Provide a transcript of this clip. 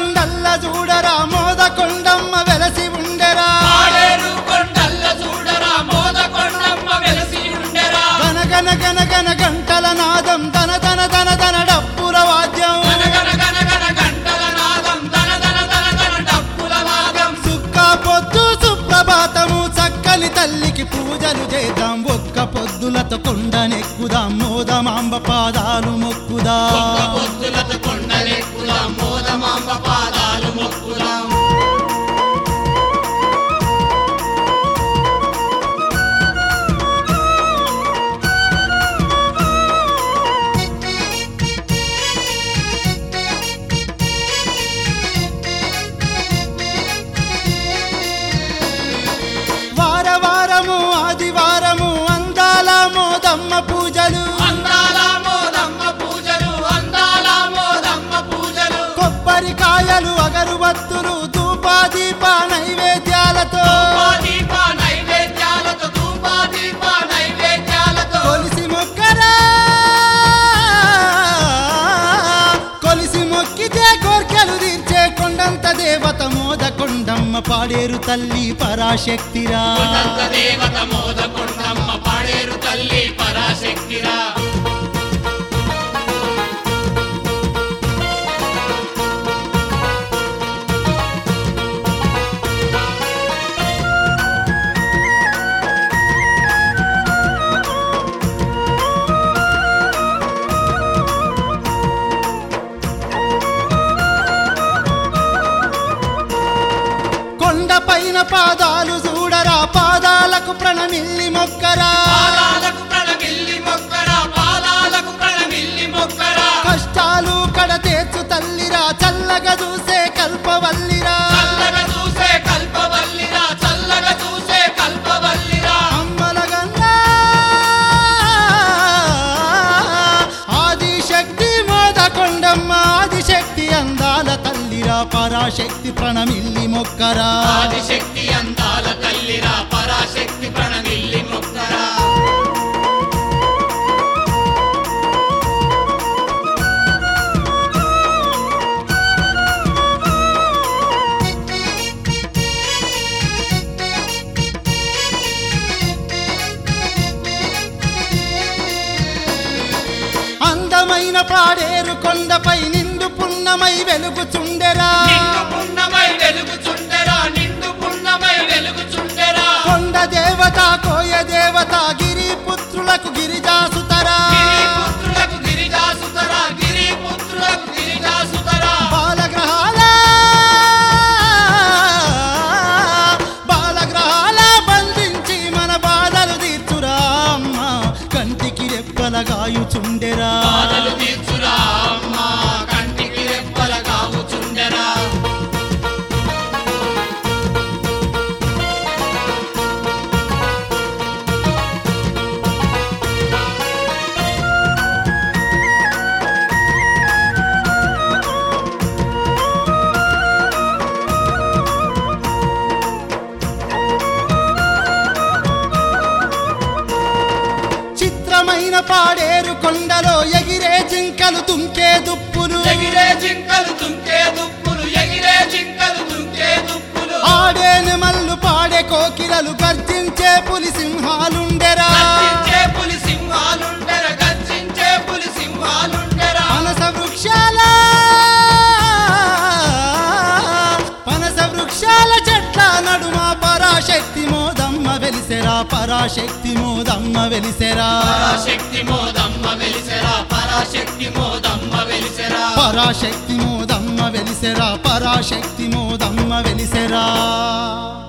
కొండల్ల చూడరా మోదకొండమ్మ వెలసి ఉండెరా పాడేరు కొండల్ల చూడరా మోదకొండమ్మ వెలసి ఉండెరా గన గన గన గన గంటల నాదం దన దన దన దన డప్పుల వాద్యం గన గన గన గన గంటల నాదం దన దన దన దన డప్పుల వాదం సుక్క పొద్దు సుప్రభాతము చక్కని తల్లికి పూజలు చేద్దాం ఒక్క పొద్దులతో కొండనెక్కుదాం మోదమాంబ పాదాలు మొక్కుదాం ఒక్క పొద్దులతో కొండలెక్కుదాం మోదమాంబ పాదాలు మొక్కుదాం వారవారము ఆదివారము అందాల మోదమ్మ పూజలు అందాల మోదమ్మ పూజలు అందాల మోదమ్మ పూజలు కొబ్బరికాయలు అగరువత్తులు ధూపాదీప నైవేద్యాలతో దీప నైవేద్యాలతో ధూప దీప నైవేద్యాలతో కొలిసి మొక్కరా కొలిసి మొక్కితే కోర్కెలు తీర్చే కొండంత దేవత మోదకొండమ్మ పాడేరు తల్లి పరాశక్తిరా కొండంత దేవత మోదకొండమ్మ పాడేరు తల్లి పరాశక్తిరా కొండపైన పాదాలు చూడరా పాదాలకు ప్రణమిల్లి మొక్కరా పాదాలకు ప్రణమిల్లి మొక్కరా పాదాలకు ప్రణమిల్లి మొక్కరా కష్టాలు కడతేర్చు తల్లిరా చల్లగా చూసే కల్పవల్లిరా చల్లగా చూసే కల్పవల్లిరా చల్లగా చూసే కల్పవల్లిరా అమ్మలగన్నా ఆదిశక్తి మోదకొండమ్మ ఆదిశక్తి అందాల తల్లిరా పరాశక్తి ప్రణమిల్లి మొక్కరా ఆదిశక్తి అందాల తల్లిరా పరాశక్తి ప్రణమిల్లి మొక్కరా అందమైన పాడేరు కొండపై నిండు పున్నమై వెలుగుచుండెరా నిండు పున్నమై వెలుగుచుండెరా నిండు పున్నమై వెలుగుచుండెరా కొండ దేవత కోయ దేవత గిరిపుత్రులకు గిరిజాసుతరా గిరిపుత్రులకు గిరిజాసుతరా గిరిపుత్రులకు గిరిజాసుతరా బాలగ్రహాల బంధించి మన బాధలు తీర్చురా అమ్మ కంటికి రెప్పలగాయుచుండెరా బాధలు తీర్చురా అమ్మ కంటికి రెప్పల కావుచుండెరా చిత్రమైన పాడేరు కొండలో ఎగిరే జింకలు తుంకే దుప్పులు ఎగిరే జింకలు తుంకే దుప్పులు ఎగిరే జింకలు తుంకే దుప్పులు ఆడే నెమళ్ళు పాడే కోకిలలు గర్జించే పులి సింహాలుండెరా గర్జించే పులి సింహాలుండెరా గర్జించే పులి సింహాలుండెరా పనస వృక్షాల చెట్ల నడుమ పరాశక్తి మోదమ్మ వెలిసెరా పరాశక్తి మోదమ్మ వెలిసెరా పరాశక్తి మోదమ్మ వెలిసెరా పరాశక్తి మోదమ్మ వెలిసెరా పరాశక్తి మోదమ్మ వెలిసెరా పరాశక్తి మోదమ్మ వెలిసెరా